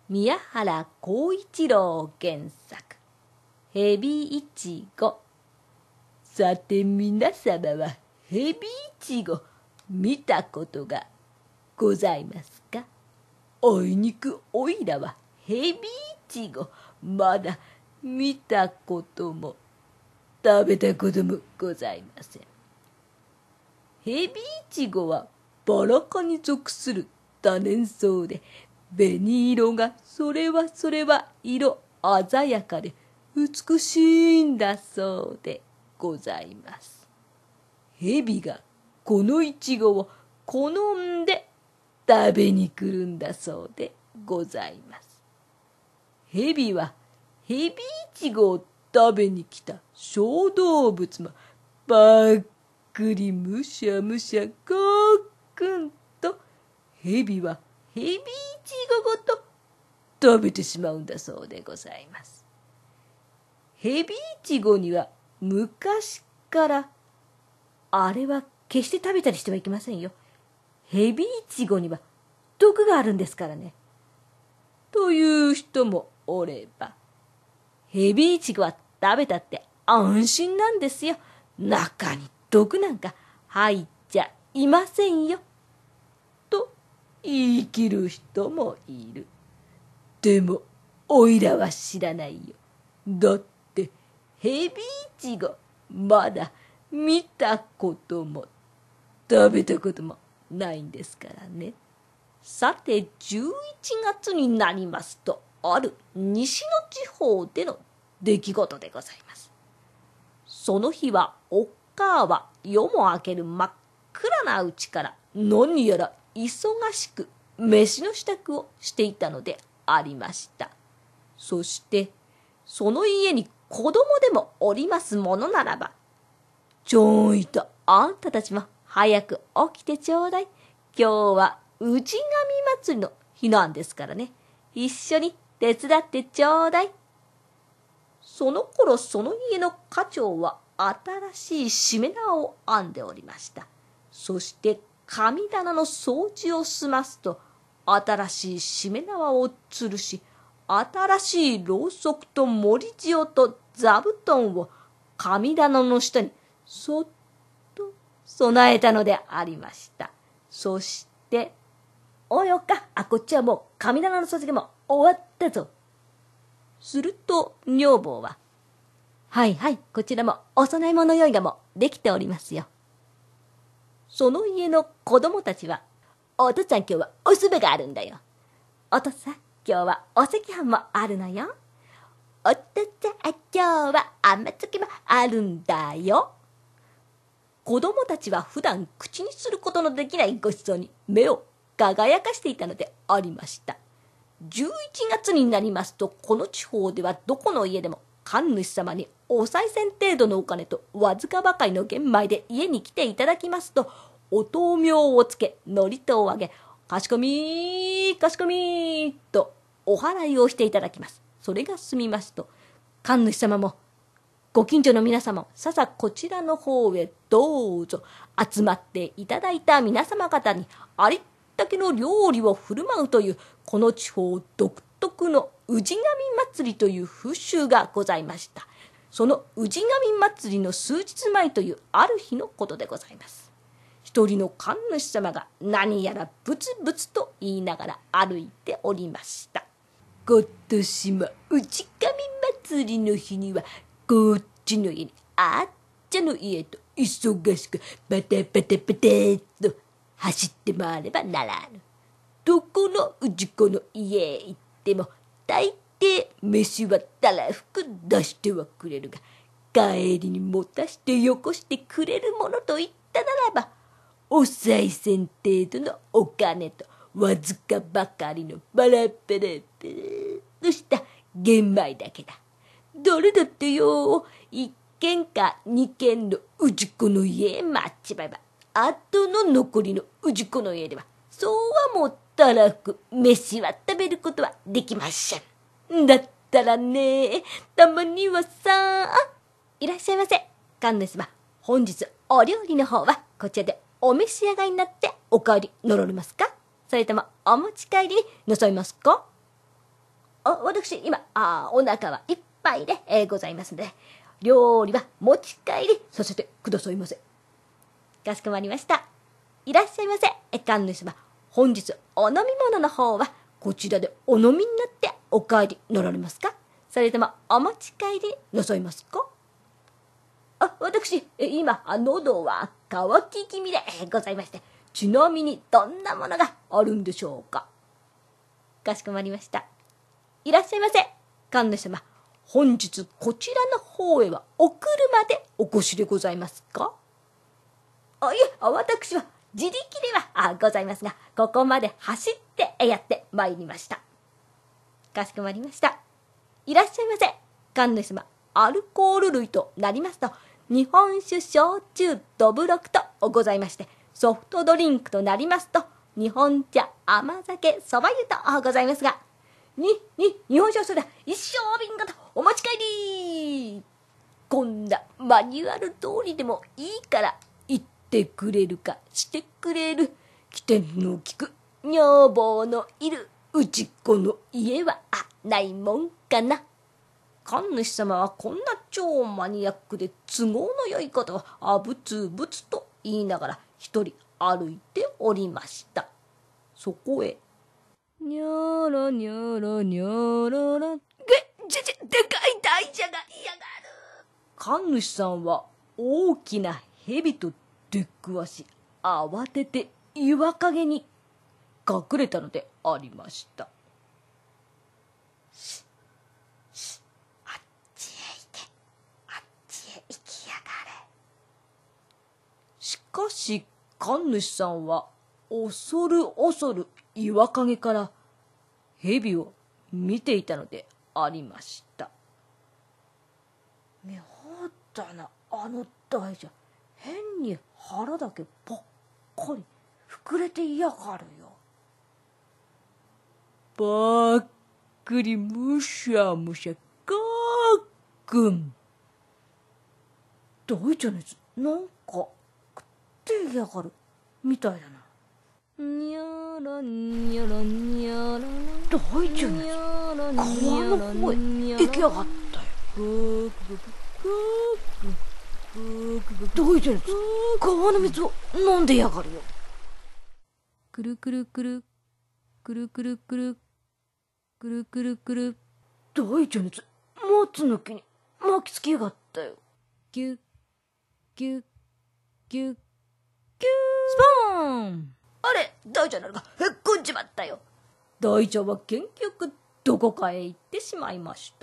宮原浩一郎原作、ヘビイチゴ。さて皆様はヘビイチゴ見たことがございますか？あいにくおいらはヘビイチゴまだ見たことも食べたこともございません。ヘビイチゴはバラ科に属する多年草で、紅色がそれは色鮮やかで美しいんだそうでございます。ヘビがこのイチゴを好んで食べに来るんだそうでございます。ヘビはヘビイチゴを食べに来た小動物もばっくりむしゃむしゃごっくんと、ヘビはヘビイチゴごと食べてしまうんだそうでございます。ヘビイチゴには昔から、あれは決して食べたりしてはいけませんよ。ヘビイチゴには毒があるんですからね。という人もおれば、ヘビイチゴは食べたって安心なんですよ。中に毒なんか入っちゃいませんよ。と言い切る人もいる。でもおいらは知らないよ。だってヘビイチゴまだ見たことも食べたこともないんですからね。さて11月になりますと、ある西の地方での出来事でございます。その日はおっかあは夜も明ける真っ暗なうちから何やら忙しく飯の支度をしていたのでありました。そしてその家に子供でもおりますものならば、ちょいとあんたたちも早く起きてちょうだい。今日は氏神祭りの日なんですからね。一緒に手伝ってちょうだい。その頃その家の家長は新しいしめ縄を編んでおりました。そして神棚の掃除を済ますと、新しいしめ縄を吊るし、新しいろうそくと盛り塩と座布団を神棚の下にそっと備えたのでありました。そしておいおっか、こっちはもう神棚の掃除がもう終わったぞ。すると女房は、はいはい、こちらもお供え物用意がもうできておりますよ。その家の子供たちは、お父ちゃん今日はおすべがあるんだよ。お父さん今日はお赤飯もあるのよ。お父ちゃん今日は甘漬もあるんだよ。子供たちは普段口にすることのできないごちそうに目を輝かしていたのでありました。11月になりますと、この地方ではどこの家でも神主様にお賽銭程度のお金とわずかばかりの玄米で家に来ていただきますと、お灯明をつけ祝詞をあげ、かしこみかしこみとお祓いをしていただきます。それが済みますと、神主様もご近所の皆様もささこちらの方へどうぞ。集まっていただいた皆様方にありったけの料理を振る舞うという、この地方独特の氏神祭りという風習がございました。その氏神祭りの数日前というある日のことでございます。一人の神主様が何やらブツブツと言いながら歩いておりました。今年も氏神祭りの日にはこっちの家にあっちの家と忙しくバタバタバタっと走って回ればならぬ。どこの氏子の家へ行っても大抵飯はたらふく出してはくれるが、帰りに持たしてよこしてくれるものといったならば、お賽銭程度のお金とわずかばかりのバラバラバラとした玄米だけだ。どれだってよ、一軒か二軒の氏子の家へ待っちまえば、あとの残りの氏子の家ではそうはもったらふく飯は食べることはできません。だったらね、たまにはさ、いらっしゃいませ。神主様、本日お料理の方はこちらでお召し上がりになってお帰りなられますか？それともお持ち帰りになさいますか？ 私今お腹はいっぱいで、ございますので、料理は持ち帰りさせてくださいませ。かしこまりました。いらっしゃいませ、神主様。本日お飲み物の方はこちらでお飲みになってお帰りなられますか、それともお持ち帰りなさいますか。私今喉は渇き気味でございまして、ちなみにどんなものがあるんでしょうか。かしこまりました。いらっしゃいませ、神主様。本日こちらの方へはお車でお越しでございますか。いえ、私は自力ではございますが、ここまで走ってやってまいりました。かしこまりました。いらっしゃいませ、神主様。アルコール類となりますと、日本酒、焼酎、どぶろくとございまして、ソフトドリンクとなりますと、日本茶、甘酒、そば湯とございますが、日本酒はそれだ、一升瓶型お持ち帰り。こんなマニュアル通りでもいいから言ってくれるかしてくれる、起点の利く女房のいるうちっ子の家はないもんかな。神主様はこんな超マニアックで都合の良いことをぶつぶつと言いながら一人歩いておりました。そこへにょろにょろにょろろ、でかい大蛇が嫌がる。神主さんは大きな蛇と出くわし、慌てて岩陰に隠れたのでありました。あっちへ行け、あっちへ行きやがれ。しかし神主さんは恐る恐る岩陰から蛇を見ていたのでありました。妙だな、あの大蛇。変に腹だけぽっこり膨れていやがるよ。ばっくりむしゃむしゃかっくん。大蛇のやつなんか食っていやがるみたいだな。にょろにょろにょろ、大蛇のやつ川の方へ行きやがったよ。大蛇のやつ川の水を飲んでやがるよ。くるくるくるくるくるくるくるくるくる、大蛇のやつ松の木に巻きつきやがったよ。キュッキュッキュッキュッ、スポーン。あれ、大蛇なのがへっこんじまったよ。大蛇は元気よくどこかへ行ってしまいました。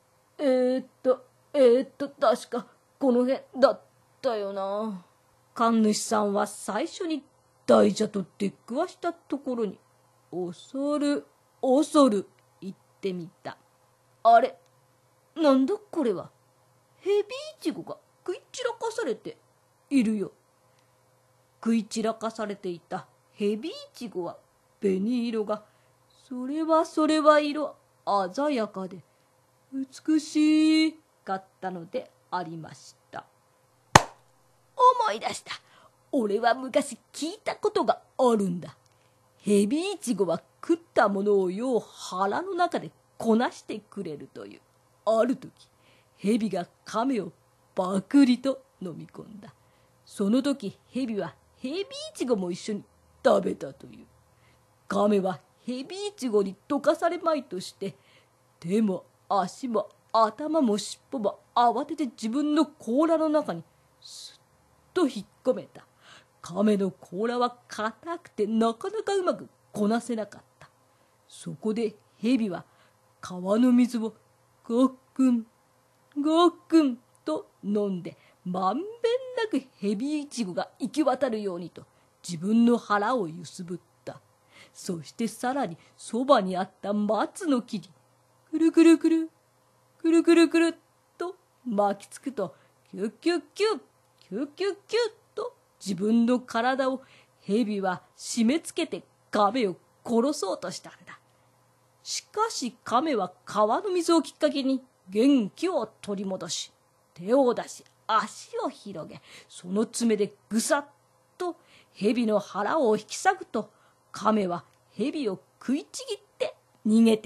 確かこの辺だったよな。神主さんは最初に大蛇と出くわしたところに恐る恐る行ってみた。あれ、なんだこれは。ヘビイチゴが食い散らかされているよ。食い散らかされていたヘビイチゴは紅色が、それは色鮮やかで美しかったのでありました。思い出した。俺は昔聞いたことがあるんだ。ヘビイチゴは食ったものをよう腹の中でこなしてくれるという。ある時ヘビが亀をバクリと飲み込んだ。その時ヘビはヘビイチゴも一緒に食べたという。亀はヘビイチゴに溶かされまいとして手も足も頭も尻尾も慌てて自分の甲羅の中にすっと引っ込めた。亀の甲羅は硬くてなかなかうまくこなせなかった。そこでヘビは川の水をごっくんごっくんと飲んで、まんべんなくヘビイチゴが行き渡るようにと自分の腹をゆすぶった。そしてさらにそばにあった松の木にくるくるくるくるくるくると巻きつくと、キュッキュッキュッキュッキュッキュッと自分の体をヘビは締め付けて亀を殺そうとしたんだ。しかし亀は川の水をきっかけに元気を取り戻し、手を出し足を広げ、その爪でぐさっと蛇の腹を引き裂くと、亀は蛇を食いちぎって逃げていっ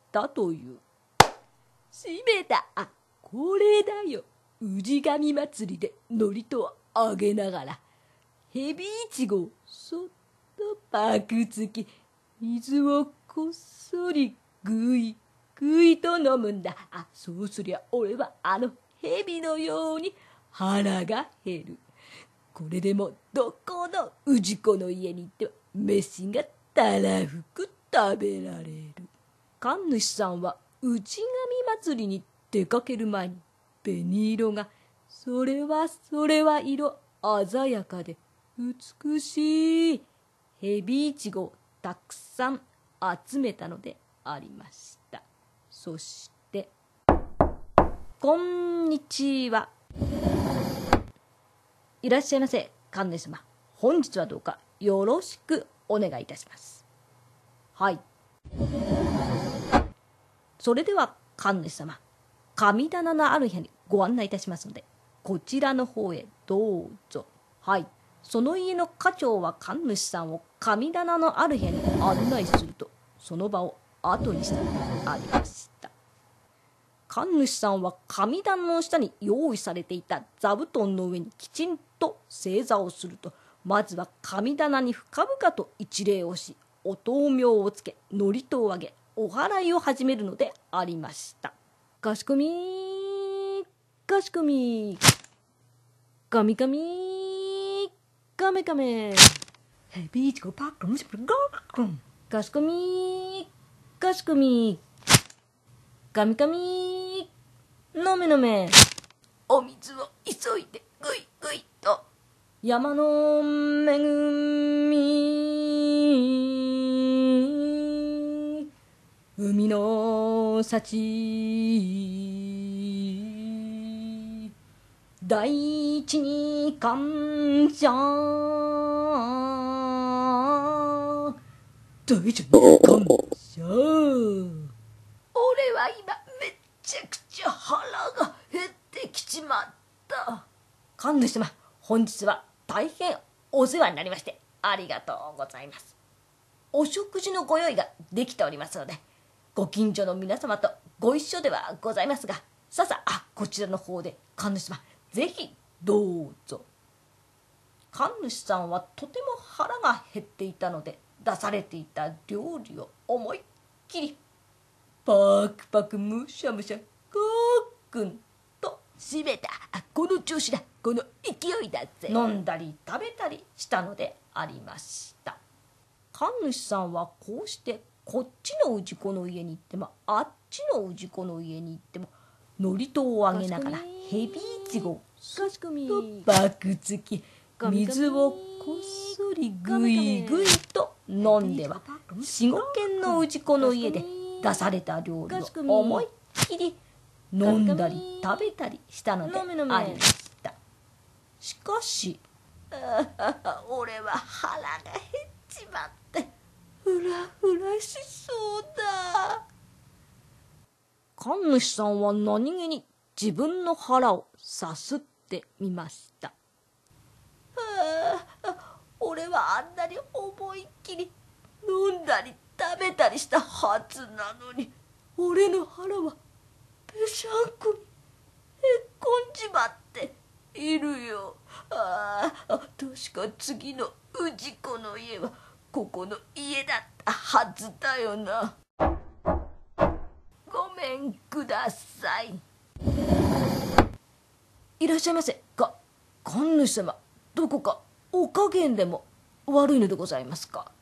たという。しめた。これだよ。氏神祭りで祝詞をあげながら、ヘビイチゴをそっとパクつき、水をこっそりぐいぐいと飲むんだ。そうすりゃ俺はヘビのように腹が減る。これでもどこの氏子の家に行っては飯がたらふく食べられる。神主さんは氏神祭りに出かける前に紅色がそれは色鮮やかで美しいヘビイチゴをたくさん集めたのでありました。そしてこんにちは。いらっしゃいませ。神主様、本日はどうかよろしくお願いいたします。はい。それでは神主様、神棚のある部屋にご案内いたしますので、こちらの方へどうぞ。はい。その家の家長は神主さんを神棚のある部屋に案内すると、その場を後にしたのでありました。神主さんは神棚の下に用意されていた座布団の上にきちんと正座をすると、まずは神棚に深々と一礼をし、お灯明をつけ、祝詞をあげ、お祓いを始めるのでありました。かしこみかしこみ、かみかみかめかめ、ヘビイチゴパックンシプルゴークン、かしこみかしこみ、かみかみ、のめのめ、お水を急いでぐいぐいと、山の恵み、海の幸、大地に感謝、大地に感謝。俺は今めっちゃくちゃ腹が減ってきちまった。神主様、本日は大変お世話になりましてありがとうございます。お食事のご用意ができておりますので、ご近所の皆様とご一緒ではございますが、さあこちらの方で神主様ぜひどうぞ。神主さんはとても腹が減っていたので、出されていた料理を思いっきりパクパクむしゃむしゃごっくんとしめた。この調子だ、この勢いだぜ。飲んだり食べたりしたのでありました。神主さんはこうしてこっちの氏子の家に行ってもあっちの氏子の家に行っても祝詞をあげながらヘビイチゴをそっとバクつき、水をこっそりぐいぐいと飲んでは、4、5軒の氏子の家で出された料理を思いっきり飲んだり食べたりしたのでありました。しかし俺は腹が減っちまってフラフラしそうだ。神主さんは何気に自分の腹をさすってみました。俺はあんなに思いっきり飲んだり食べたりしたはずなのに、俺の腹はぺしゃんこにへっこんじまっているよ。確か次の氏子の家はここの家だったはずだよな。ごめんください。いらっしゃいませ。神主様、どこかお加減でも悪いのでございますか？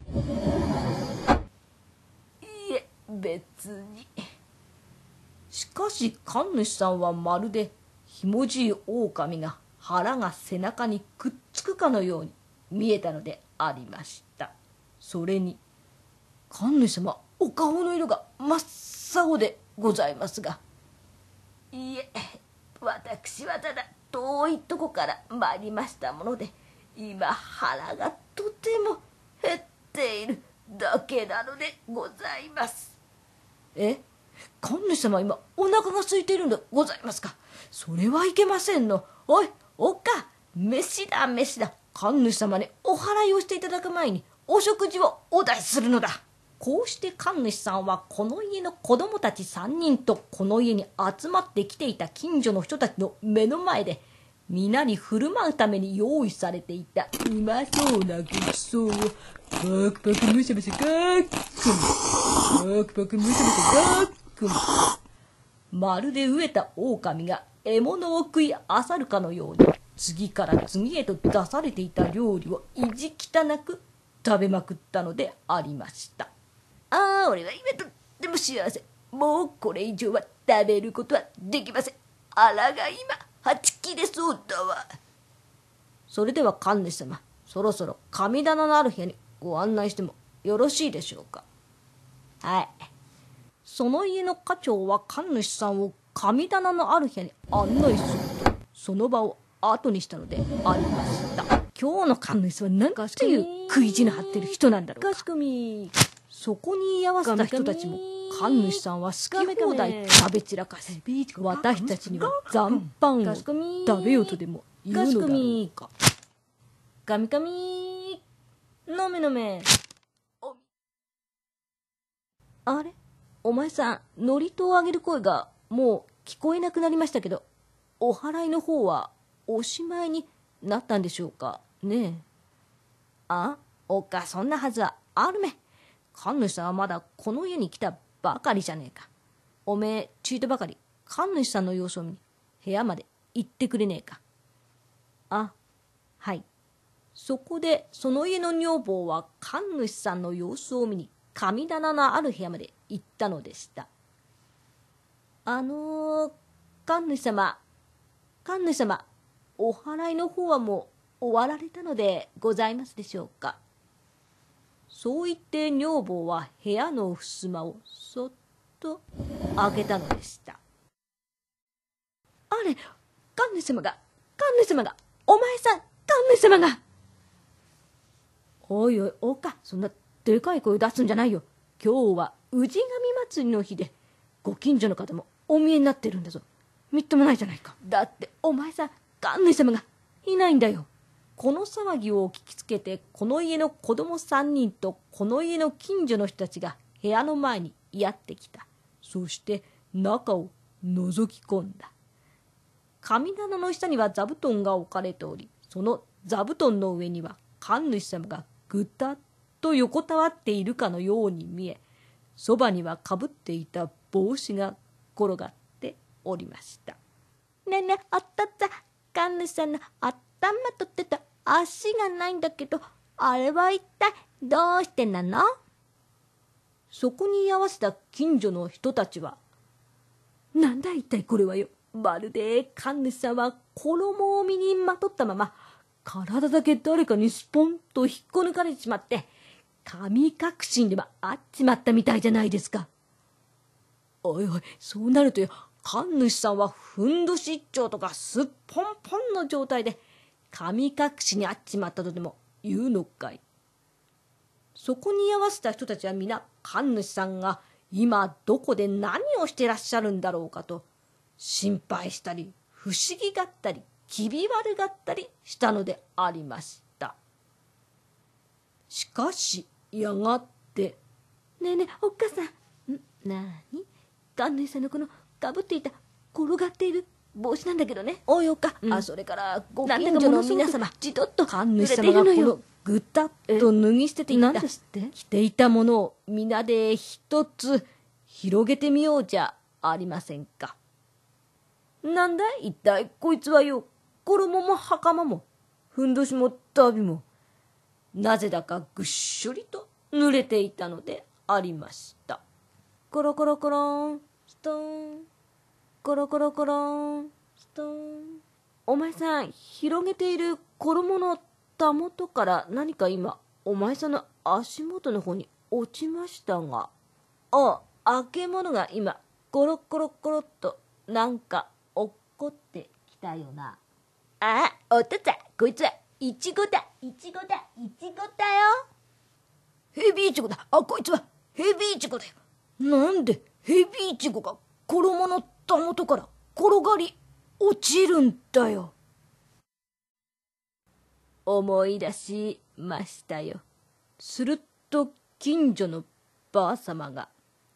いえ、別に。しかし神主さんはまるでひもじい狼が腹が背中にくっつくかのように見えたのでありました。それに神主様、お顔の色が真っ青でございますが。いえ、私はただ遠いとこから参りましたもので、今腹がとても減っているだけなのでございます。神主様、今お腹が空いているんでございますか？それはいけませんの。おい、おっか、飯だ飯だ。神主様にお祓いをしていただく前にお食事をお出しするのだ。 こうして神主さんはこの家の子供たち3人とこの家に集まってきていた近所の人たちの目の前で皆に振る舞うために用意されていたうまそうなごちそうをパクパクむしゃむしゃガックンパクパクむしゃむしゃガックン、まるで飢えた狼が獲物を食いあさるかのように次から次へと出されていた料理を意地汚く食べまくったのでありました。俺は今とっても幸せ。もうこれ以上は食べることはできません。あらが今はち切れそうだわ。それでは神主様、そろそろ神棚のある部屋にご案内してもよろしいでしょうか。はい。その家の家長は神主さんを神棚のある部屋に案内するとその場を後にしたのでありました。今日の神主は何という食い地の張ってる人なんだろうか。かしこみ。そこに居合わせた人たちも神主さんは好き放題食べ散らかし、私たちには残飯を食べようとでも言うのだろうか。かみかみ飲め飲め。あれ、お前さん、祝詞をあげる声がもう聞こえなくなりましたけど、お祓いの方はおしまいになったんでしょうかねえ。おっか、そんなはずはあるめ。神主さんはまだこの家に来たばかりじゃねえか。おめえちいとばかり神主さんの様子を見に部屋まで行ってくれねえか。はい。そこでその家の女房は神主さんの様子を見に神棚のある部屋まで行ったのでした。神主様、お祓いの方はもう終わられたのでございますでしょうか。そう言って女房は部屋の襖をそっと開けたのでした。あれ、神主様が、お前さん、神主様が。おいおい、おか、そんなでかい声出すんじゃないよ。今日は氏神祭りの日で、ご近所の方もお見えになってるんだぞ。みっともないじゃないか。だってお前さん、神主様がいないんだよ。この騒ぎを聞きつけて、この家の子供3人とこの家の近所の人たちが部屋の前にやってきた。そして中を覗き込んだ。神棚の下には座布団が置かれており、その座布団の上には神主様がぐたっと横たわっているかのように見え、そばにはかぶっていた帽子が転がっておりました。ねえねえ、あったった、神主さんの頭取ってた足がないんだけど、あれは一体どうしてなの？そこに居合わせた近所の人たちは、なんだ一体これはよ。まるで神主さんは衣を身にまとったまま、体だけ誰かにスポンと引っこ抜かれてしまって、神隠しにでもあっちまったみたいじゃないですか。おいおい、そうなるとよ、神主さんはふんどし一丁とかすっぽんぽんの状態で、神隠しにあっちまったとでも言うのかい。そこに居合わせた人たちは皆神主さんが今どこで何をしてらっしゃるんだろうかと心配したり不思議がったり気味悪がったりしたのでありました。しかしやがて、ねえねえおっかさん、なに、神主さんのこのかぶっていた転がっている帽子なんだけどね。おいおか、それからご近所の皆様、じとっと神主様がこのぐたっと脱ぎ捨てていった着ていたものを皆で一つ広げてみようじゃありませんか。なんだ一体こいつはよ、衣も袴もふんどしも旅もなぜだかぐっしょりと濡れていたのでありました。コロコロコロンストーン、コロコロコロンストーン。お前さん、広げている衣のたもとから何か今お前さんの足元の方に落ちましたが、あけ物が今コロコロコロっとなんか落っこってきたよな。お父さん、こいつはイチゴだよ。ヘビイチゴだ。こいつはヘビイチゴだよ。なんでヘビイチゴが衣のたもとから転がり落ちるんだよ。思い出しましたよ。すると近所のばあさまが、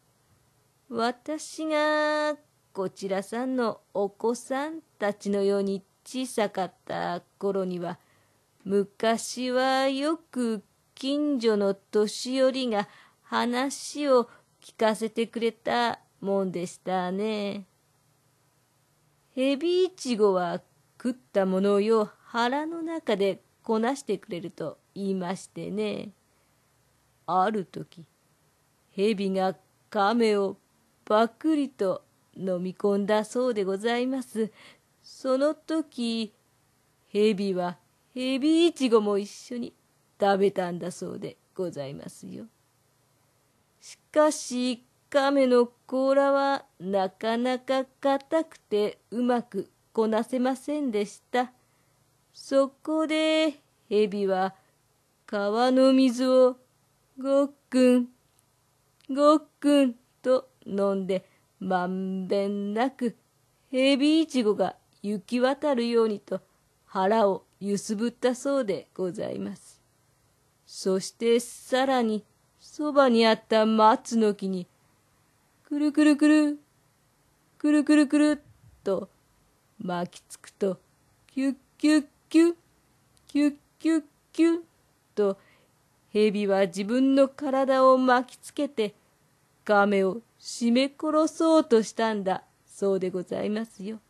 私がこちらさんのお子さんたちのように小さかった頃には、昔はよく近所の年寄りが話を聞かせてくれたもんでしたね。ヘビイチゴは食ったものをよ腹の中でこなしてくれると言いましてね。ある時、ヘビが亀をパクリと飲み込んだそうでございます。その時、ヘビはヘビイチゴも一緒に食べたんだそうでございますよ。しかし、亀の甲羅はなかなか硬くてうまくこなせませんでした。そこでヘビは川の水をごっくん、ごっくんと飲んで、まんべんなくヘビイチゴが行き渡るようにと腹をゆすぶったそうでございます。そしてさらにそばにあった松の木にくるくるくる、くるくるくるっと巻きつくと、キュッキュッキュッ、キュッキュッキュッと蛇は自分の体を巻きつけて亀を絞め殺そうとしたんだそうでございますよ。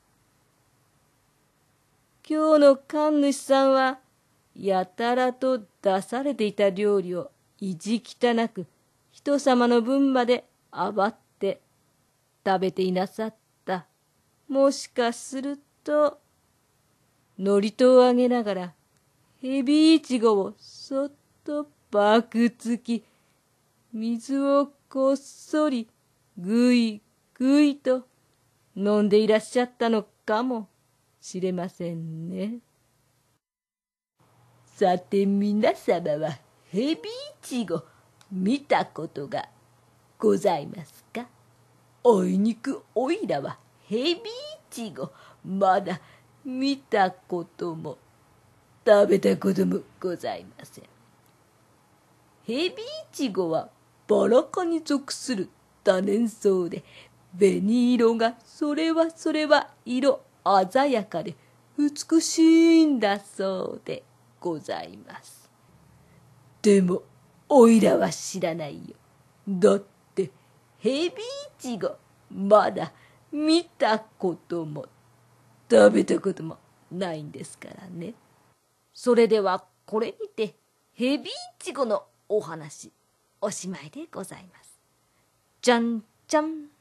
今日の神主さんはやたらと出されていた料理を意地汚く人様の分まであばって食べていなさった。もしかすると祝詞をあげながらヘビイチゴをそっとばくつき、水をこっそりぐいぐいと飲んでいらっしゃったのかもしれませんね。さて皆様はヘビイチゴ見たことがございますか？あいにくおいらはヘビイチゴまだ見たことも食べたこともございません。ヘビイチゴはバラ科に属する多年草で、紅色がそれは色鮮やかで美しいんだそうでございます。でもおいらは知らないよ。だってヘビイチゴまだ見たことも食べたこともないんですからね。それではこれにてヘビイチゴのお話おしまいでございます。じゃんじゃん。